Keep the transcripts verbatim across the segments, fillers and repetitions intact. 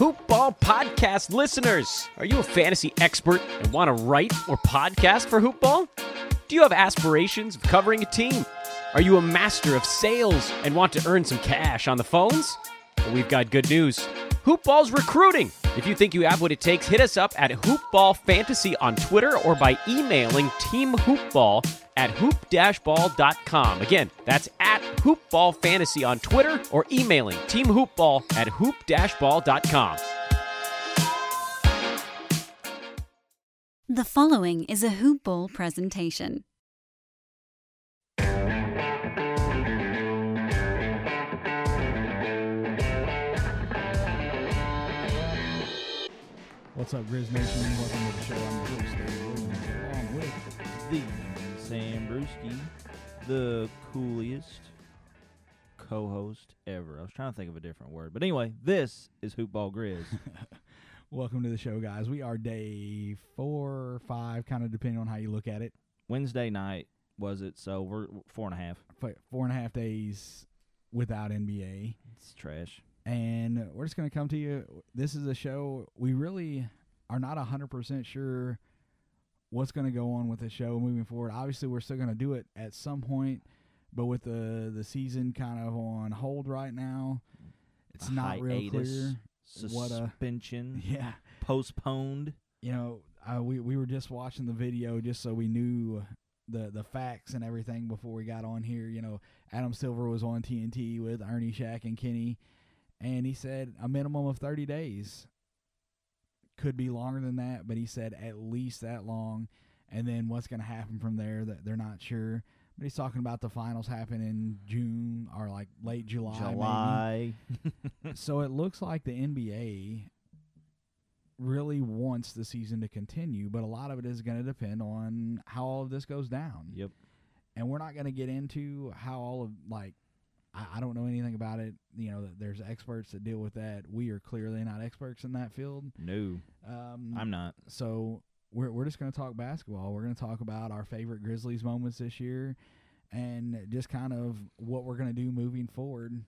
Hoop Ball podcast listeners. Are you a fantasy expert and want to write or podcast for Hoop Ball? Do you have aspirations of covering a team? Are you a master of sales and want to earn some cash on the phones? Well, we've got good news. Hoop Ball's recruiting. If you think you have what it takes, hit us up at Hoop Ball Fantasy on Twitter or by emailing teamhoopball at hoop dash ball dot com. Again, that's at Hoop Ball Fantasy on Twitter or emailing teamhoopball at hoop dash ball dot com. The following is a Hoop Ball presentation. What's up, Grizz Nation? Welcome to the show. I'm Bruce Dave Williams, along with the Sam Brewski, the coolest co-host ever. I was trying to think of a different word. But anyway, this is Hoop Ball Grizz. Welcome to the show, guys. We are day four or five, kind of depending on how you look at it. Wednesday night was it, so we're four and a half. Four and a half days without N B A. It's trash. And we're just going to come to you. This is a show we really are not one hundred percent sure what's going to go on with the show moving forward. Obviously, we're still going to do it at some point, but with the, the season kind of on hold right now, it's a not real clear. Suspension. What a, yeah. Postponed. You know, uh, we, we were just watching the video just so we knew the, the facts and everything before we got on here. You know, Adam Silver was on T N T with Ernie, Shaq, and Kenny. And he said a minimum of thirty days. Could be longer than that, but he said at least that long. And then what's going to happen from there, that they're not sure. But he's talking about the finals happen in June or like late July. July. So it looks like the N B A really wants the season to continue, but a lot of it is going to depend on how all of this goes down. Yep. And we're not going to get into how all of, like, I don't know anything about it. You know, there's experts that deal with that. We are clearly not experts in that field. No, um, I'm not. So we're we're just going to talk basketball. We're going to talk about our favorite Grizzlies moments this year and just kind of what we're going to do moving forward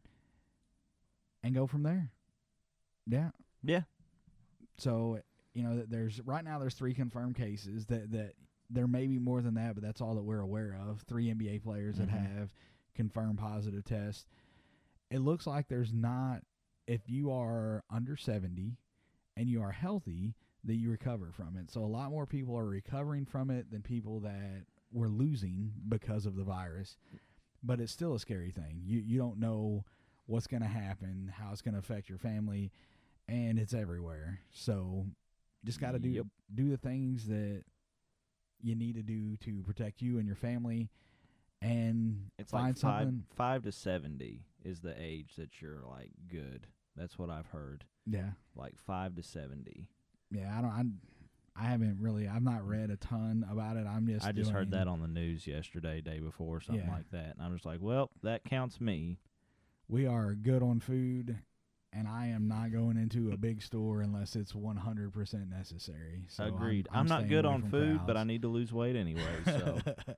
and go from there. Yeah. Yeah. So, you know, there's right now there's three confirmed cases. That, that there may be more than that, but that's all that we're aware of. Three N B A players mm-hmm. that have confirmed positive test. It looks like there's not, if you are under seventy and you are healthy, that you recover from it. So a lot more people are recovering from it than people that were losing because of the virus. But it's still a scary thing. You you don't know what's going to happen, how it's going to affect your family, and it's everywhere. So just got to do yep. do the things that you need to do to protect you and your family. And it's find like five, something. five to seventy is the age that you're like good. That's what I've heard. Yeah, like five to seventy. Yeah, I don't. I, I haven't really. I've not read a ton about it. I'm just. I just doing, heard that on the news yesterday, day before, something yeah. like that, and I'm just like, well, that counts me. We are good on food, and I am not going into a big store unless it's one hundred percent necessary. So Agreed. I'm, I'm, I'm not good on food, crowds. but I need to lose weight anyway. So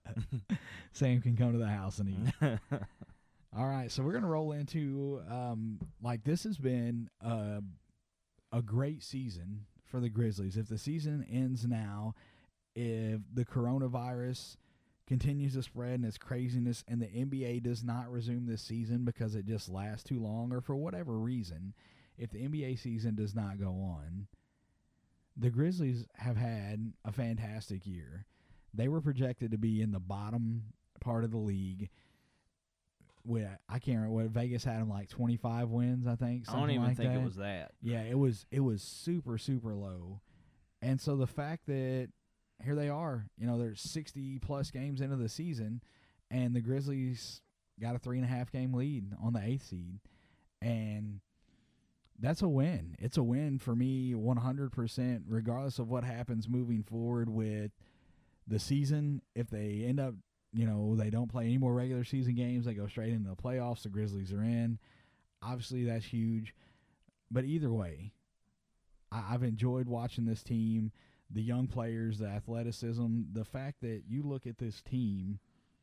Sam can come to the house and eat. All right, so we're gonna roll into um, like this has been a, a great season for the Grizzlies. If the season ends now, if the coronavirus continues to spread and its craziness, and the N B A does not resume this season because it just lasts too long or for whatever reason, if the N B A season does not go on, the Grizzlies have had a fantastic year. They were projected to be in the bottom part of the league. With, I can't remember what Vegas had them like twenty-five wins, I think. I don't even like think that. it was that. Yeah, it was it was super, super low. And so the fact that here they are, you know, there's sixty plus games into the season, and the Grizzlies got a three and a half game lead on the eighth seed. And that's a win. It's a win for me one hundred percent, regardless of what happens moving forward with the season. If they end up, you know, they don't play any more regular season games, they go straight into the playoffs, the Grizzlies are in. Obviously, that's huge. But either way, I- I've enjoyed watching this team, the young players, the athleticism, the fact that you look at this team,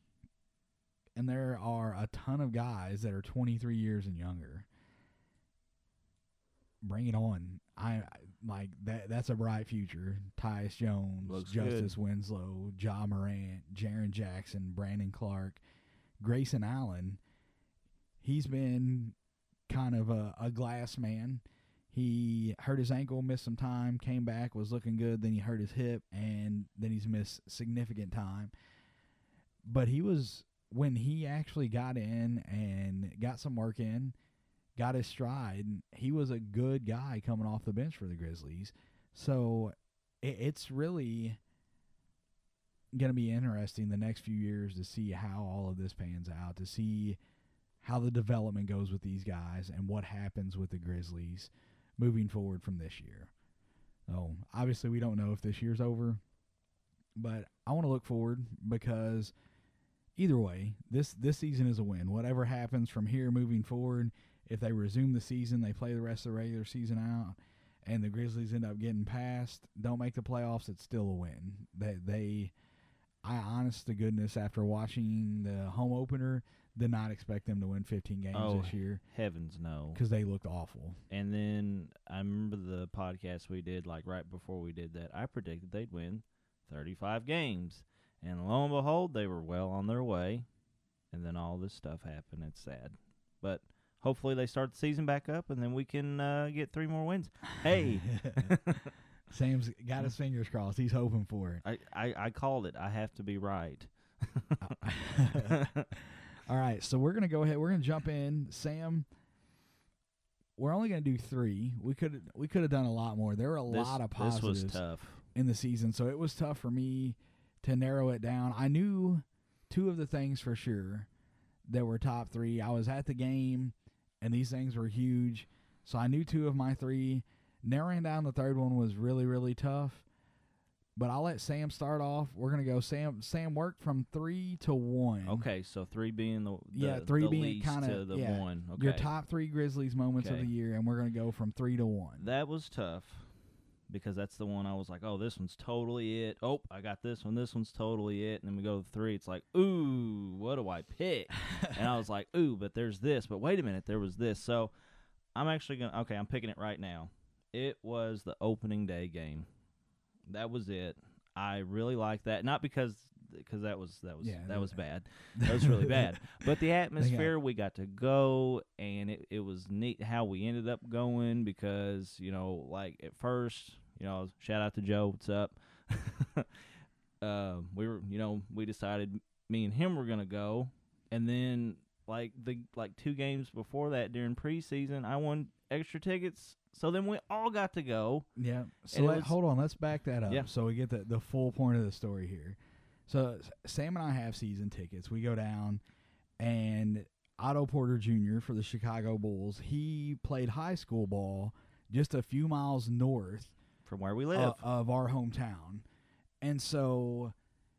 and there are a ton of guys that are twenty-three years and younger. Bring it on. I like that. That's a bright future. Tyus Jones, Looks Justice good. Winslow, Ja Morant, Jaren Jackson, Brandon Clark, Grayson Allen. He's been kind of a, a glass man. He hurt his ankle, missed some time, came back, was looking good. Then he hurt his hip, and then he's missed significant time. But he was, when he actually got in and got some work in, got his stride, he was a good guy coming off the bench for the Grizzlies. So it, it's really going to be interesting the next few years to see how all of this pans out, to see how the development goes with these guys and what happens with the Grizzlies moving forward from this year. So obviously we don't know if this year's over, but I want to look forward because either way, this, this season is a win. Whatever happens from here moving forward, if they resume the season, they play the rest of the regular season out, and the Grizzlies end up getting past, don't make the playoffs, it's still a win. They, they I honest to goodness, after watching the home opener, did not expect them to win fifteen games Oh, this year heavens no. because they looked awful. And then I remember the podcast we did, like right before we did that, I predicted they'd win thirty-five games. And lo and behold, they were well on their way. And then all this stuff happened. It's sad. But hopefully they start the season back up, and then we can uh, get three more wins. Hey. Sam's got his fingers crossed. He's hoping for it. I, I, I called it. I have to be right. All right, so we're going to go ahead. We're going to jump in. Sam, we're only going to do three. We could we could have done a lot more. There were a This, lot of this positives was tough. in the season, so it was tough for me to narrow it down. I knew two of the things for sure that were top three. I was at the game, and these things were huge, so I knew two of my three. Narrowing down the third one was really, really tough. But I'll let Sam start off. We're going to go Sam Sam worked from three to one. Okay, so three being the, the Yeah, three the being least kinda- to the yeah, one. Okay. Your top three Grizzlies moments of Okay. the year, and we're going to go from three to one. That was tough because that's the one I was like, oh, this one's totally it. Oh, I got this one. This one's totally it. And then we go to three. It's like, ooh, what do I pick? And I was like, ooh, but there's this. But wait a minute, there was this. So I'm actually going to, okay, I'm picking it right now. It was the opening day game. That was it. I really liked that. Not because because that was that was Yeah, that that- was bad. That was really bad. But the atmosphere, we got to go, and it, it was neat how we ended up going because, you know, like at first, you know, shout out to Joe, what's up? uh, we were, you know, we decided me and him were gonna go, and then like the like two games before that during preseason, I won extra tickets. So then we all got to go. Yeah. So And it let, was- hold on, let's back that up Yeah. so we get the, the full point of the story here. So S- Sam and I have season tickets. We go down, and Otto Porter Junior for the Chicago Bulls, he played high school ball just a few miles north From where we live. uh, of our hometown. And so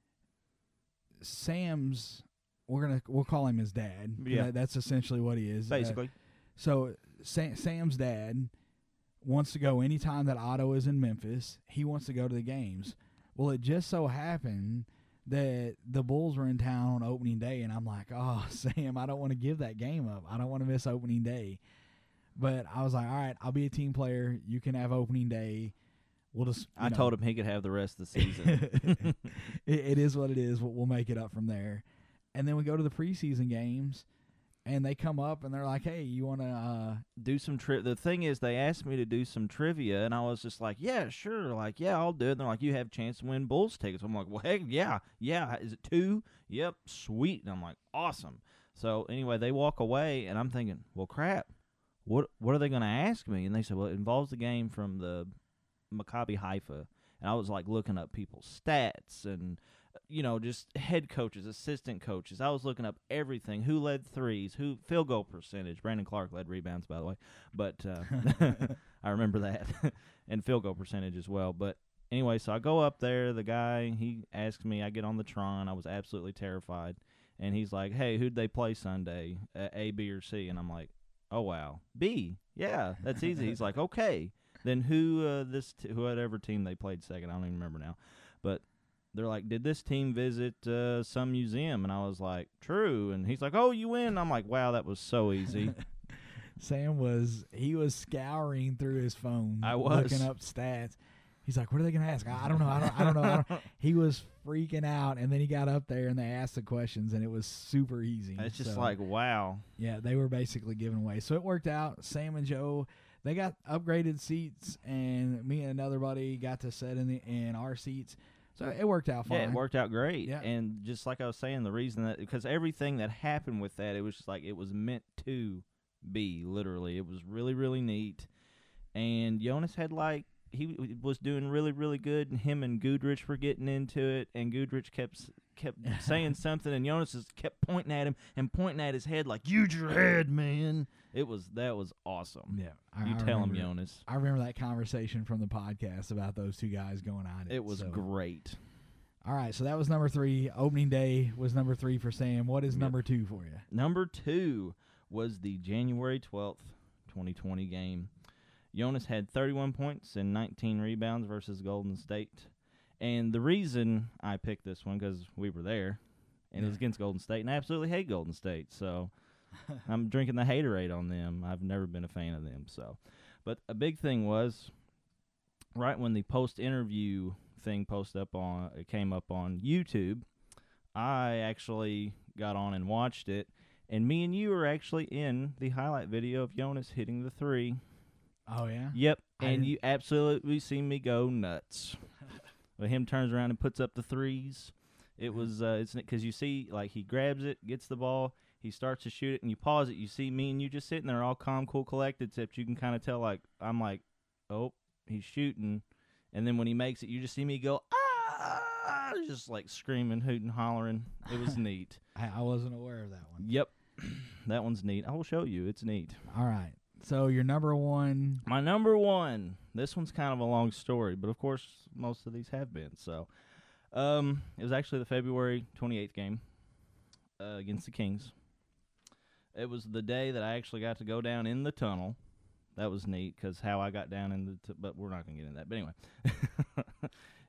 Sam's, we're gonna we'll call him his dad. Yeah. That- that's essentially what he is. Uh, basically. so Sam, Sam's dad wants to go anytime that Otto is in Memphis. He wants to go to the games. Well, it just so happened that the Bulls were in town on opening day, and I'm like, oh, Sam, I don't want to give that game up. I don't want to miss opening day. But I was like, all right, I'll be a team player. You can have opening day. We'll just. I told him he could have the rest of the season. it, it is what it is. We'll, we'll make it up from there. And then we go to the preseason games, and they come up and they're like, hey, you want to uh, do some tri- the thing is they asked me to do some trivia, and I was just like, yeah, sure, like, yeah, I'll do it. And they're like, you have a chance to win Bulls tickets. I'm like, well, heck yeah, yeah. Is it two? Yep, sweet. And I'm like, awesome. So anyway, they walk away, and I'm thinking, well, crap, what what are they going to ask me? And they said, well, it involves the game from the Maccabi Haifa. And I was like looking up people's stats and, you know, just head coaches, assistant coaches. I was looking up everything. Who led threes? Who field goal percentage? Brandon Clark led rebounds, by the way. But uh, I remember that. And field goal percentage as well. But anyway, so I go up there. The guy, he asks me. I get on the Tron. I was absolutely terrified. And he's like, hey, who'd they play Sunday? Uh, A, B, or C? And I'm like, oh, wow. B. Yeah, that's easy. He's like, okay. Then who uh, this t- whatever team they played second, I don't even remember now. But they're like, did this team visit uh, some museum? And I was like, true. And he's like, oh, you win. I'm like, wow, that was so easy. Sam was he was scouring through his phone, I was. looking up stats. He's like, "What are they going to ask? I, I don't know. I don't. I don't know." I don't. He was freaking out, and then he got up there and they asked the questions, and it was super easy. It's just So, like, wow. yeah, they were basically giving away. So it worked out. Sam and Joe, they got upgraded seats, and me and another buddy got to sit in the in our seats. So it worked out fine. Yeah, it worked out great. Yeah. And just like I was saying, the reason that because everything that happened with that, it was just like it was meant to be. Literally, it was really really neat. And Jonas had like. He was doing really, really good, and him and Goodrich were getting into it, and Goodrich kept kept saying something, and Jonas just kept pointing at him and pointing at his head like, "Use your head, man." It was that was awesome. Yeah, I, you I tell remember, him, Jonas. I remember that conversation from the podcast about those two guys going at it. It was so. great. All right, so that was number three. Opening day was number three for Sam. What is Yep. number two for you? Number two was the January twelfth, twenty twenty game. Jonas had thirty-one points and nineteen rebounds versus Golden State. And the reason I picked this one, because we were there, and Yeah. it was against Golden State, and I absolutely hate Golden State. So I'm drinking the haterade on them. I've never been a fan of them. So, but a big thing was, right when the post-interview thing posted up on, it came up on YouTube, I actually got on and watched it, and me and you were actually in the highlight video of Jonas hitting the three. Oh, yeah? Yep, I and didn't- you absolutely see me go nuts. When him turns around and puts up the threes, it was uh, it's because you see like he grabs it, gets the ball, he starts to shoot it, and you pause it. You see me and you just sitting there, all calm, cool, collected. Except you can kind of tell like I'm like, oh, he's shooting, and then when he makes it, you just see me go ah, just like screaming, hooting, hollering. It was neat. I, I wasn't aware of that one. Yep, that one's neat. I will show you. It's neat. All right. So your number one. My number one. This one's kind of a long story, but of course most of these have been. So, um, it was actually the February twenty-eighth game uh, against the Kings. It was the day that I actually got to go down in the tunnel. That was neat because how I got down in the t- but we're not gonna get into that. But anyway,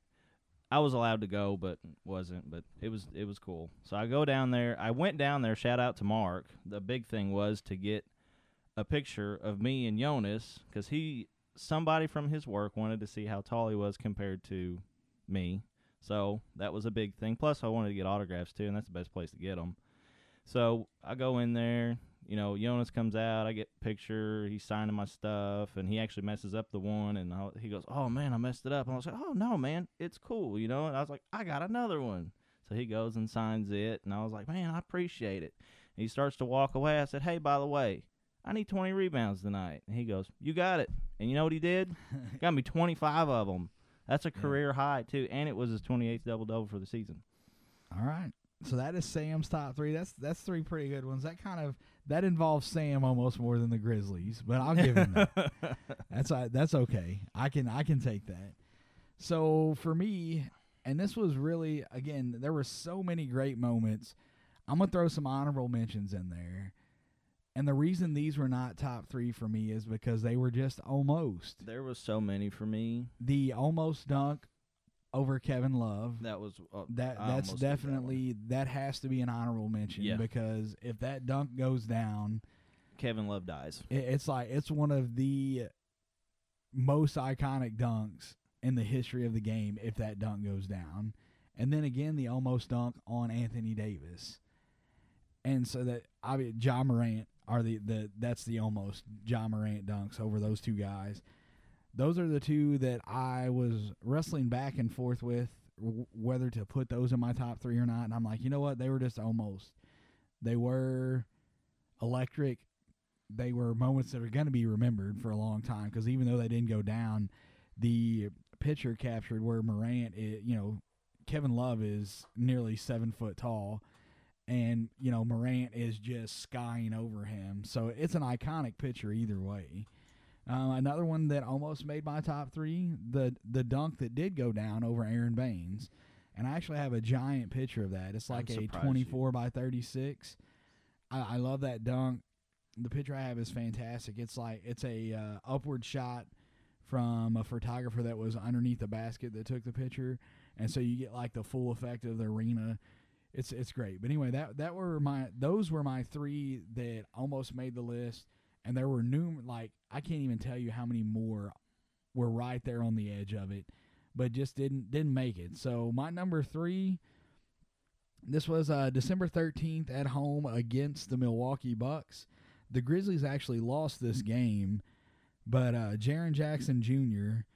I was allowed to go, but wasn't. But it was it was cool. So I go down there. I went down there. Shout out to Mark. The big thing was to get a picture of me and Jonas because he somebody from his work wanted to see how tall he was compared to me. So that was a big thing. Plus, I wanted to get autographs too, and that's the best place to get them. So I go in there. You know, Jonas comes out. I get a picture. He's signing my stuff, and he actually messes up the one. And I, he goes, "Oh man, I messed it up." And I was like, "Oh no, man, it's cool." You know. And I was like, "I got another one." So he goes and signs it, and I was like, "Man, I appreciate it." And he starts to walk away. I said, "Hey, by the way, I need twenty rebounds tonight." And he goes, "You got it." And you know what he did? Got me twenty-five of them. That's a career high too, and it was his twenty-eighth double double for the season. All right. So that is Sam's top three. That's that's three pretty good ones. That kind of that involves Sam almost more than the Grizzlies, but I'll give him that. That's uh, that's okay. I can I can take that. So for me, and this was really again, there were so many great moments. I'm gonna throw some honorable mentions in there. And the reason these were not top three for me is because they were just almost. There was so many for me. The almost dunk over Kevin Love. That was uh, That I that's almost did that definitely one. that has to be an honorable mention Yeah. because if that dunk goes down, Kevin Love dies. it, it's like it's one of the most iconic dunks in the history of the game if that dunk goes down. And then again, the almost dunk on Anthony Davis. And so that I mean, Ja Morant are the, the that's the almost Ja Morant dunks over those two guys. Those are the two that I was wrestling back and forth with w- whether to put those in my top three or not. And I'm like, you know what? They were just almost. They were electric. They were moments that are going to be remembered for a long time because even though they didn't go down, the picture captured where Morant, is, you know, Kevin Love is nearly seven foot tall. And, you know, Morant is just skying over him. So it's an iconic picture either way. Uh, another one that almost made my top three, the the dunk that did go down over Aaron Baines. And I actually have a giant picture of that. It's like I'm a surprised twenty-four by thirty-six. I, I love that dunk. The picture I have is fantastic. It's like it's a uh, upward shot from a photographer that was underneath the basket that took the picture. And so you get like the full effect of the arena. It's it's great. But anyway, that that were my those were my three that almost made the list. And there were new, like, I can't even tell you how many more were right there on the edge of it, but just didn't didn't make it. So my number three, this was uh, December thirteenth at home against the Milwaukee Bucks. The Grizzlies actually lost this game, but uh, Jaren Jackson Junior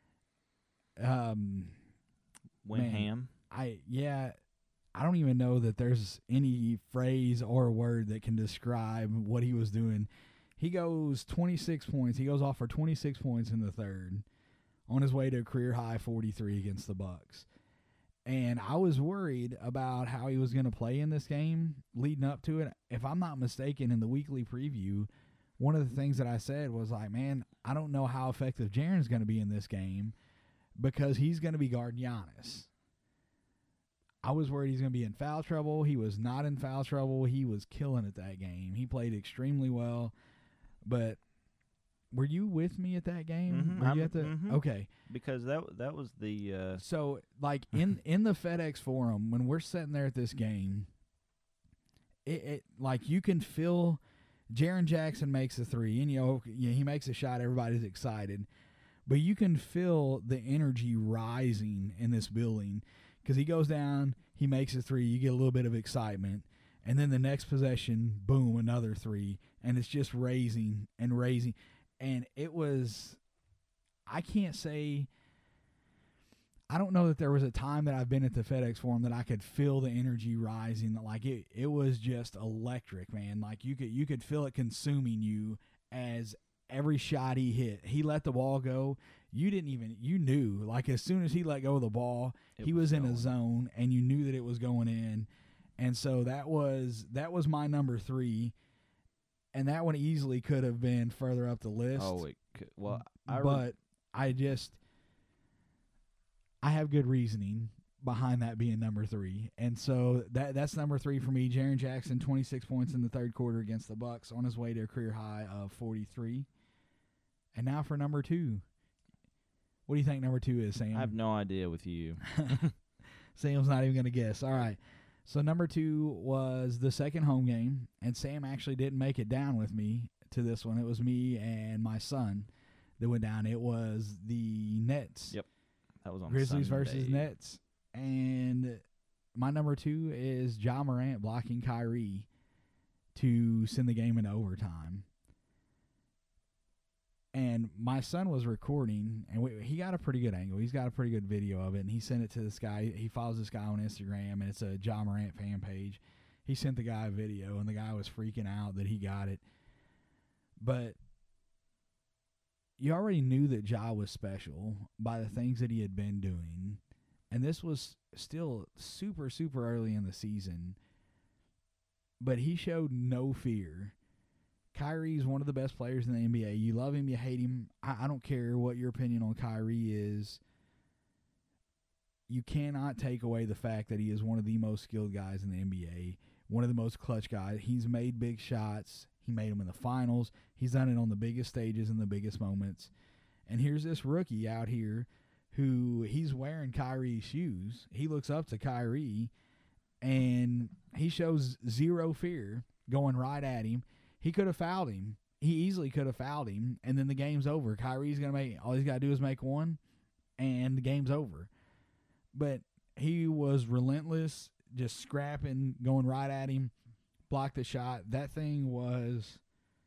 Um, Went man, ham. I yeah, I don't even know that there's any phrase or word that can describe what he was doing. He goes twenty-six points. He goes off for twenty-six points in the third, on his way to a career high forty-three against the Bucks. And I was worried about how he was going to play in this game leading up to it. If I'm not mistaken, in the weekly preview, one of the things that I said was like, man, I don't know how effective Jaren's going to be in this game because he's going to be guarding Giannis. I was worried he's going to be in foul trouble. He was not in foul trouble. He was killing it that game. He played extremely well. But were you with me at that game? Mm-hmm, Were you I'm- at the mhm. Okay. Because that that was the uh, So, like, in, in the FedEx Forum, when we're sitting there at this game, it, it like, you can feel Jaren Jackson makes a three, and, you know, you know, he makes a shot, everybody's excited. But you can feel the energy rising in this building because he goes down, he makes a three, you get a little bit of excitement, and then the next possession, boom, another three, and it's just raising and raising. And it was, I can't say, I don't know that there was a time that I've been at the FedEx Forum that I could feel the energy rising. Like, it, it was just electric, man. Like, you could you could feel it consuming you as every shot he hit. He let the ball go. You didn't even, you knew, like, as soon as he let go of the ball, It he was was in a going. zone, and you knew that it was going in. And so that was that was my number three, and that one easily could have been further up the list. oh it could, well I re- but I just I have good reasoning behind that being number three, and so that that's number three for me. Jaren Jackson, twenty-six points in the third quarter against the Bucks, on his way to a career high of forty-three. And now for number two. What do you think number two is, Sam? I have no idea with you. Sam's not even going to guess. All right. So number two was the second home game, and Sam actually didn't make it down with me to this one. It was me and my son that went down. It was the Nets. Yep. That was on Grizzlies Sunday. versus Nets. And my number two is Ja Morant blocking Kyrie to send the game into overtime. And my son was recording, and we, he got a pretty good angle. He's got a pretty good video of it, and he sent it to this guy. He follows this guy on Instagram, and it's a Ja Morant fan page. He sent the guy a video, and the guy was freaking out that he got it. But you already knew that Ja was special by the things that he had been doing. And this was still super, super early in the season. But he showed no fear. Kyrie's one of the best players in the N B A. You love him, you hate him. I, I don't care what your opinion on Kyrie is. You cannot take away the fact that he is one of the most skilled guys in the N B A, one of the most clutch guys. He's made big shots. He made them in the finals. He's done it on the biggest stages and the biggest moments. And here's this rookie out here who he's wearing Kyrie's shoes. He looks up to Kyrie, and he shows zero fear going right at him. He could have fouled him. He easily could have fouled him, and then the game's over. Kyrie's going to make, all he's got to do is make one, and the game's over. But he was relentless, just scrapping, going right at him, blocked the shot. That thing was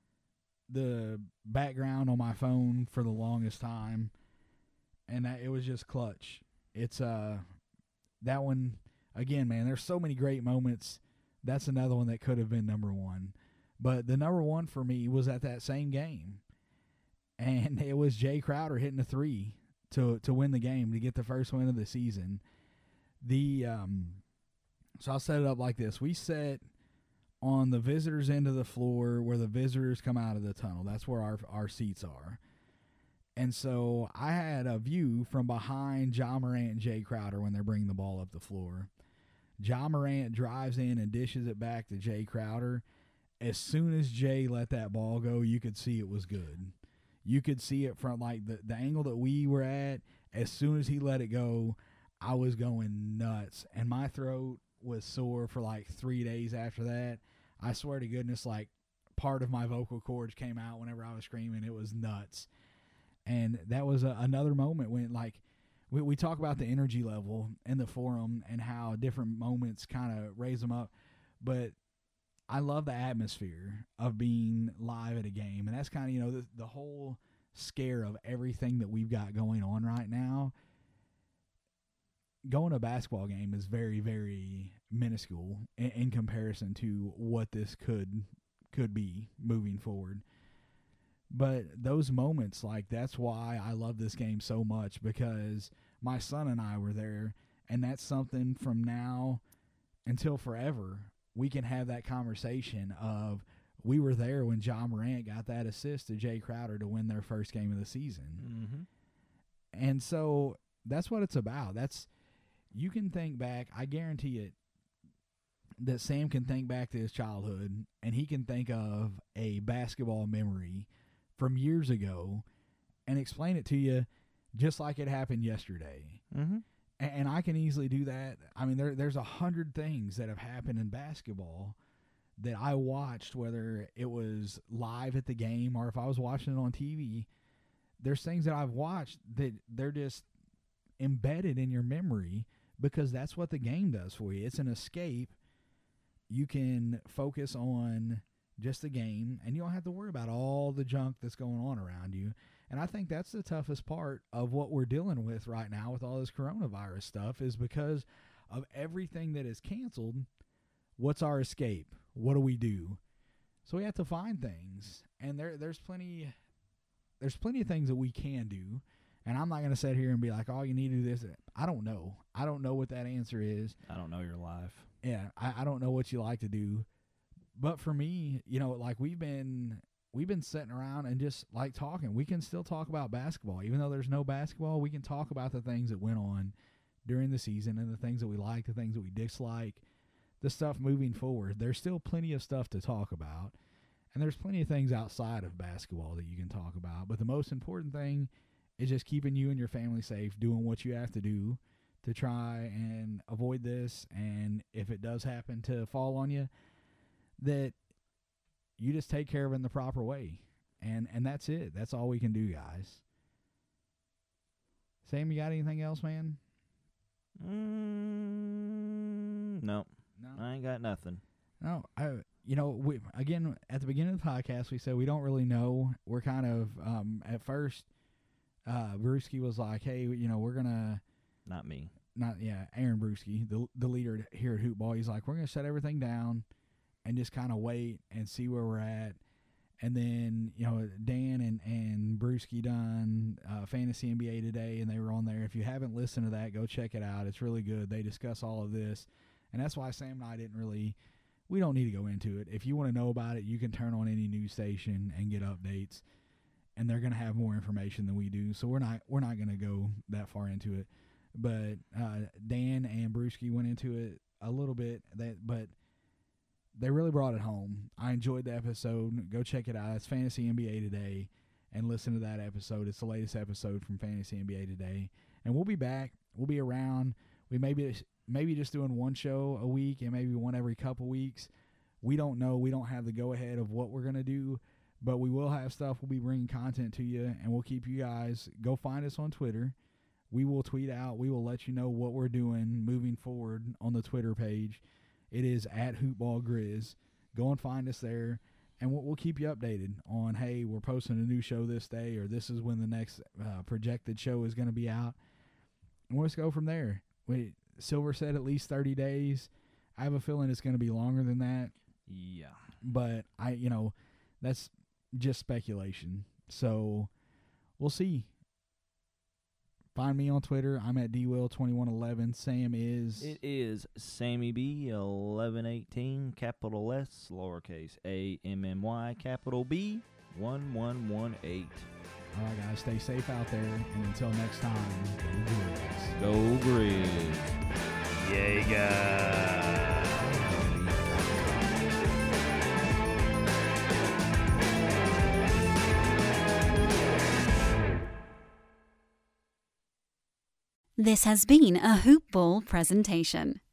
the background on my phone for the longest time, and that, it was just clutch. It's uh that one, again, man, there's so many great moments. That's another one that could have been number one. But the number one for me was at that same game, and it was Jay Crowder hitting a three to to win the game, to get the first win of the season. The um, so I'll set it up like this. We sit on the visitors' end of the floor where the visitors come out of the tunnel. That's where our our seats are. And so I had a view from behind Ja Morant and Jay Crowder when they're bringing the ball up the floor. Ja Morant drives in and dishes it back to Jay Crowder. As soon as Jay let that ball go, you could see it was good. You could see it from like the, the angle that we were at. As soon as he let it go, I was going nuts. And my throat was sore for like three days after that. I swear to goodness, like part of my vocal cords came out whenever I was screaming. It was nuts. And that was a, another moment when, like, we, we talk about the energy level in the forum and how different moments kind of raise them up. But I love the atmosphere of being live at a game. And that's kind of, you know, the, the whole scare of everything that we've got going on right now. Going to a basketball game is very, very minuscule in, in comparison to what this could could be moving forward. But those moments, like, that's why I love this game so much, because my son and I were there, and that's something from now until forever. We can have that conversation of, we were there when Ja Morant got that assist to Jay Crowder to win their first game of the season. Mm-hmm. And so that's what it's about. That's, you can think back, I guarantee it, that Sam can think back to his childhood, and he can think of a basketball memory from years ago and explain it to you just like it happened yesterday. Mm-hmm. And, and I can easily do that. I mean, there, there's a hundred things that have happened in basketball that I watched, whether it was live at the game or if I was watching it on T V. There's things that I've watched that they're just embedded in your memory because that's what the game does for you. It's an escape. You can focus on just the game, and you don't have to worry about all the junk that's going on around you. And I think that's the toughest part of what we're dealing with right now with all this coronavirus stuff, is because of everything that is canceled. What's our escape? What do we do? So we have to find things, and there there's plenty there's plenty of things that we can do. And I'm not going to sit here and be like, oh, you need to do this. I don't know. I don't know what that answer is. I don't know your life. Yeah, I, I don't know what you like to do. But for me, you know, like we've been we've been sitting around and just like talking. We can still talk about basketball. Even though there's no basketball, we can talk about the things that went on during the season and the things that we like, the things that we dislike, the stuff moving forward. There's still plenty of stuff to talk about. And there's plenty of things outside of basketball that you can talk about. But the most important thing is just keeping you and your family safe, doing what you have to do to try and avoid this. And if it does happen to fall on you, that you just take care of it in the proper way. And and that's it. That's all we can do, guys. Sam, you got anything else, man? Mm, no. No. I ain't got nothing. No, I, you know, we, again, at the beginning of the podcast, we said we don't really know. We're kind of, um, at first, uh, Brewski was like, hey, you know, we're going to. Not me. Not, yeah, Aaron Brewski, the, the leader here at Hoopball. He's like, we're going to shut everything down and just kind of wait and see where we're at. And then, you know, Dan and, and Brewski done uh, Fantasy N B A Today, and they were on there. If you haven't listened to that, go check it out. It's really good. They discuss all of this. And that's why Sam and I didn't really, we don't need to go into it. If you want to know about it, you can turn on any news station and get updates. And they're going to have more information than we do. So we're not we're not going to go that far into it. But uh, Dan and Brewski went into it a little bit, that, but they really brought it home. I enjoyed the episode. Go check it out. It's Fantasy N B A Today, and listen to that episode. It's the latest episode from Fantasy N B A Today. And we'll be back. We'll be around. We may be maybe just doing one show a week and maybe one every couple weeks. We don't know. We don't have the go-ahead of what we're going to do, but we will have stuff. We'll be bringing content to you, and we'll keep you guys. Go find us on Twitter. We will tweet out. We will let you know what we're doing moving forward on the Twitter page. It is at HoopballGrizz. Go and find us there, and we'll, we'll keep you updated on, hey, we're posting a new show this day, or this is when the next uh, projected show is going to be out. And we'll just go from there. We, Silver said at least thirty days. I have a feeling it's going to be longer than that. Yeah. But, I, you know, that's just speculation. So we'll see. Find me on Twitter. I'm at D Will twenty-one eleven. Sam is. It is Sammy B eleven eighteen, capital S, lowercase a m m y, capital B one one one eight. All right, guys, stay safe out there. And until next time, go Grizz. Go Grizz. Jaeger. This has been a Hoop Ball presentation.